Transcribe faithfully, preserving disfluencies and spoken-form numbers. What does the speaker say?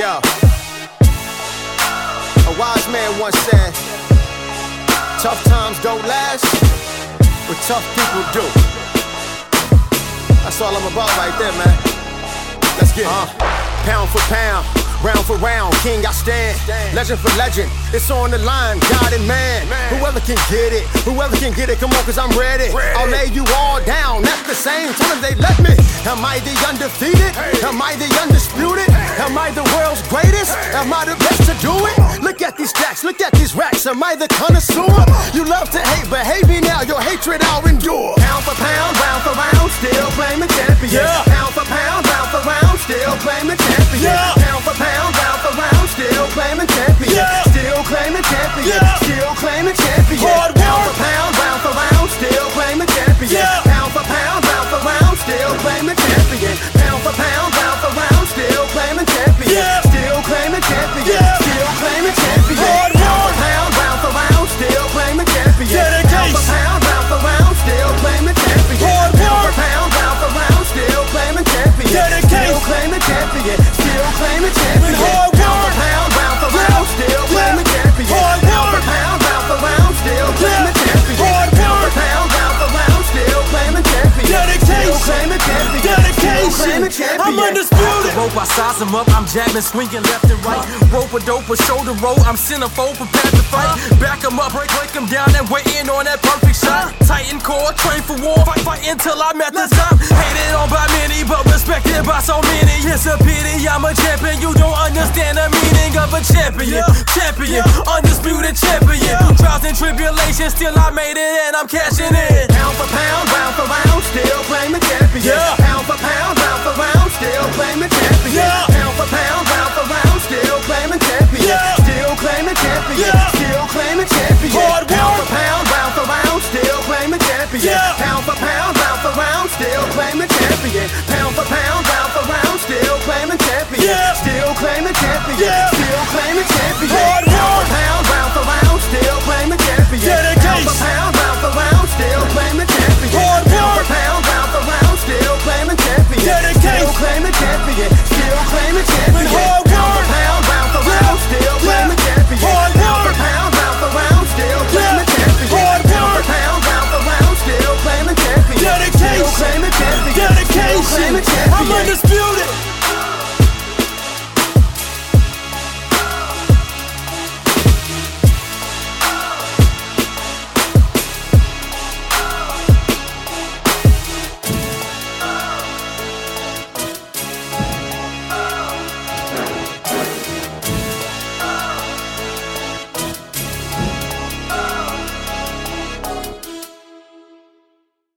Yo, a wise man once said, tough times don't last, but tough people do. That's all I'm about right there, man. Let's get it. Uh, pound for pound, round for round, king I stand, legend for legend, it's on the line, God and man. Whoever can get it, whoever can get it, come on, cause I'm ready. I'll lay you all down at the same time they let me. Am I the undefeated? Am I the undisputed? Am I the world's greatest? Am I the best to do it? Look at these stacks, look at these racks, am I the connoisseur? You love to hate, but hate me now, your hatred I'll endure. Pound for pound, round for round, still claiming champion. Yeah. Pound for pound, round for round, still claiming champion. Yeah. Pound for pound, round for round, still claiming champion. Yeah. Still claiming champion. Yeah. Still claiming champion. Hard work. Pound for pound, round for round, still claiming champion. Yeah. Pound for pound, round for round, still claiming champion. Pound for pound, round for round, still claiming champion. Yeah. Still claiming champion. Yeah. Still claiming champion. Hard work. Pound for pound, round for round, still claiming champion. Dedication. Pound for pound, round for round, still claiming champion. Hard work. Pound for pound, round for round, still claiming champion. Dedication. Still claiming champion. Still claiming champion. Hard work. Pound for pound, round for round, still claiming champion. Hard work. Pound for pound, round for round, still claiming champion. Hard work. Pound for pound, round for round, still claiming champion. Dedication. Still claiming champion. Dedication. I'm undisputed. Rope, I size him up, I'm jabbing, swinging left and right. Rope a dope, a shoulder roll, I'm centerfold, prepared to fight. Back him up, break, break him down, and waiting on that perfect shot. Titan core, train for war, fight, fight until I'm at the top. Hated on by many, but respected by so many. It's a pity, I'm a champion, you don't understand the meaning of a champion. Champion, undisputed champion. Trials and tribulations, still I made it and I'm cashing in. Pound for pound, round for round, still claiming champion. Yeah.